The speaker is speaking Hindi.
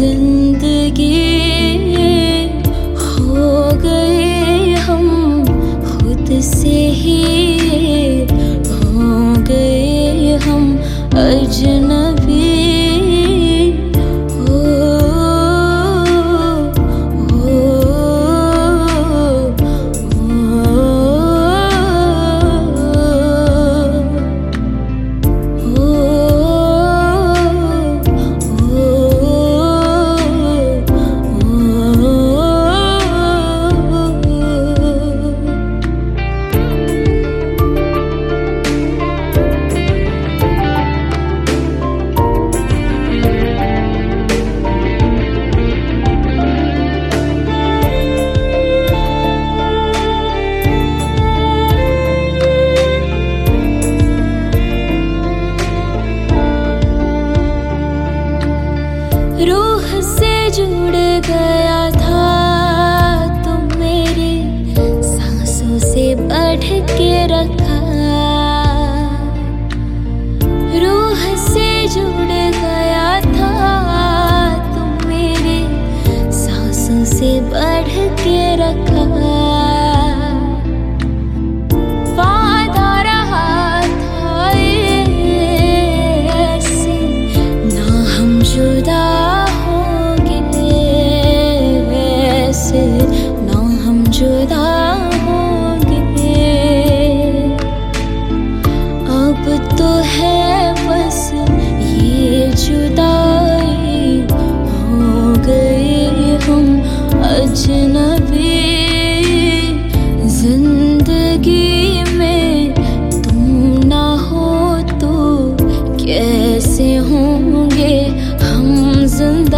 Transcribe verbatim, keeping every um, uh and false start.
जिंदगी हो गए हम खुद से ही, हो गए हम अजनबी। रूह से जुड़ गया था तुम मेरी, सांसों से बढ़ के रखा। रूह से जुड़ गया था तुम मेरी, सांसों से बढ़ के रखा। वादा रहा था ऐसे ना हम जुदा, ना हम जुदा होंगे। अब तो है बस ये जुदाई, हो गए हम अजनबी। जिंदगी में तुम ना हो तो कैसे होंगे हम जिंदगी।